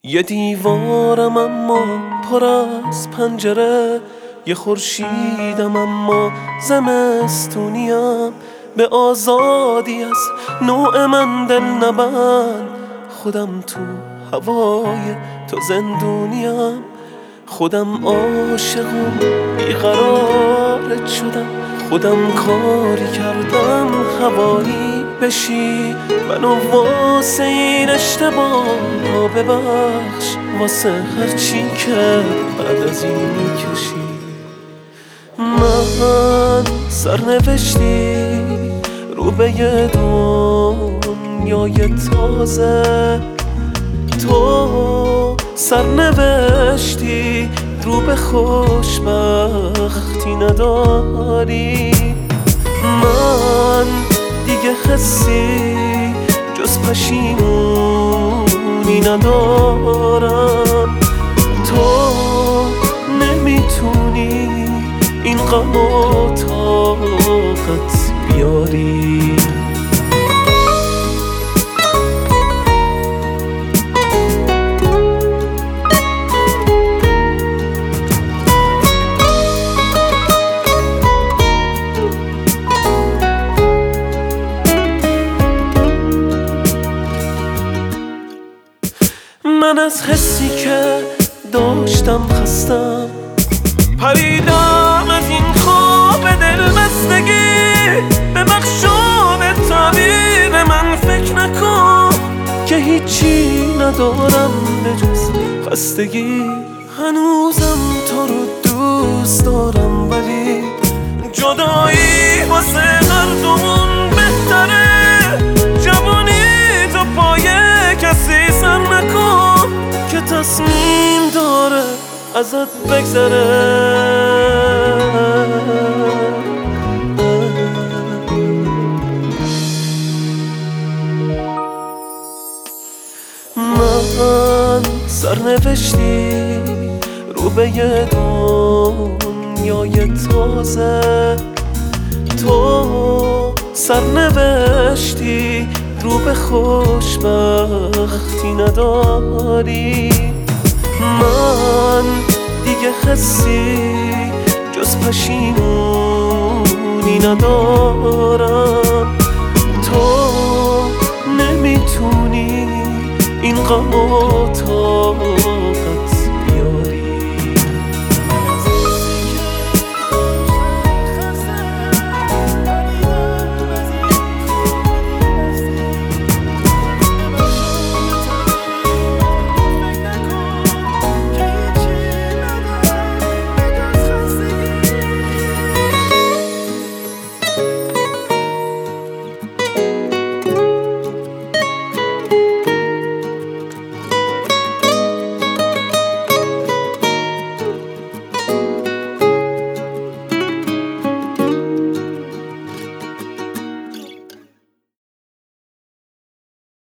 یه دیوارم اما پر از پنجره، یه خورشیدم اما زمستونیم. به آزادی از نوع من دل نبند، خودم تو هوای تو زندونیم. خودم عاشقم بیقرارت شدم، خودم کاری کردم هوایی بشی. منو واسه این اشتباه ببخش، واسه هرچی که بعد از این میکشی. من سرنوشتی رو به یه دنیای تازه، تو سرنوشتی رو به خوشبختی نداری. من دیگه حسی جز پشیمونی ندارم. تو نمیتونی این غم و طاقت بیاری. من از حسی که داشتم خستم، پریدم از این خواب دلبستگی. به مخشون تعبیر من فکر نکن که هیچی ندارم به جز خستگی. هنوزم تو رو دوست دارم، ولی جدایی واسه هر دومون بهتره. جوانی تو پای کسی سر نکن که تصمیم داره ازت بگذره. من سرنوشتی رو به یه دنیای تازه، تو سرنوشتی رو به خوشبختی نداری. من دیگه حسی جز پشیمونی ندارم. تو نمیتونی این غم و